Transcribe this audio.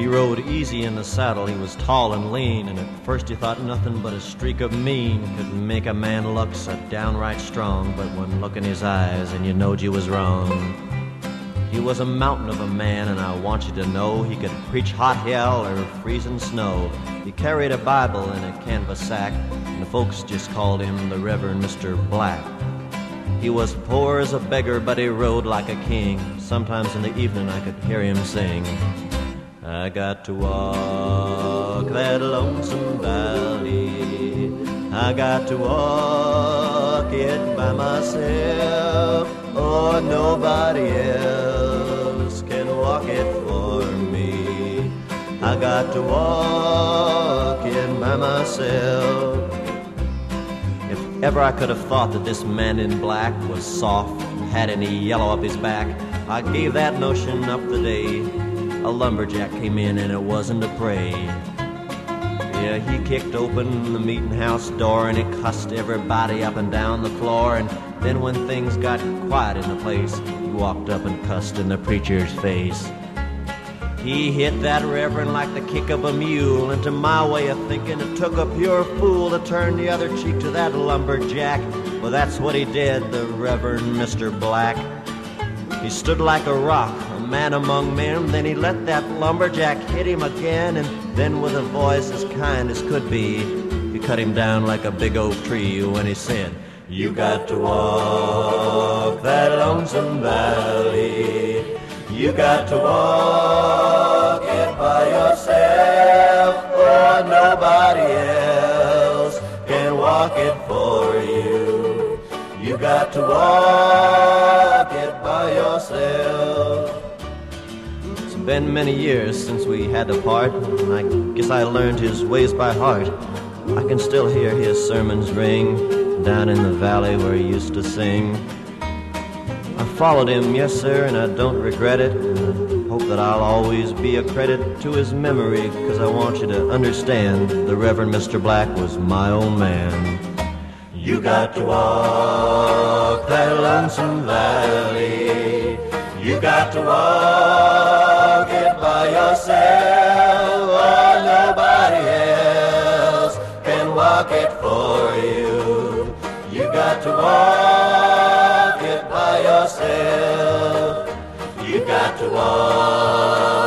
He rode easy in the saddle, he was tall and lean, and at first you thought nothing but a streak of mean could make a man look so downright strong. But one look in his eyes and you knowed you was wrong. He was a mountain of a man, and I want you to know he could preach hot hell or freezing snow. He carried a Bible in a canvas sack, and the folks just called him the Reverend Mr. Black. He was poor as a beggar, but he rode like a king. Sometimes in the evening I could hear him sing. I got to walk that lonesome valley. I got to walk it by myself. Oh, nobody else can walk it for me. I got to walk it by myself. If ever I could have thought that this man in black was soft and had any yellow up his back, I gave that notion up the day a lumberjack came in, and it wasn't a pray. Yeah, he kicked open the meeting house door and he cussed everybody up and down the floor. And then when things got quiet in the place, he walked up and cussed in the preacher's face. He hit that reverend like the kick of a mule, and to my way of thinking it took a pure fool to turn the other cheek to that lumberjack. Well, that's what he did, the Reverend Mr. Black. He stood like a rock, a man among men. Then he let that lumberjack hit him again, and then with a voice as kind as could be, he cut him down like a big oak tree when he said, "You got to walk that lonesome valley. You got to walk it by yourself. Oh, nobody else can walk it for you. You got to walk it by yourself." It's been many years since we had to part, and I guess I learned his ways by heart. I can still hear his sermons ring down in the valley where he used to sing. I followed him, yes sir, and I don't regret it. I hope that I'll always be a credit to his memory, 'cause I want you to understand the Reverend Mr. Black was my old man. You got to walk that lonesome valley. You got to walk it by yourself. Oh, nobody else can walk it for you. You got to walk it by yourself. You got to walk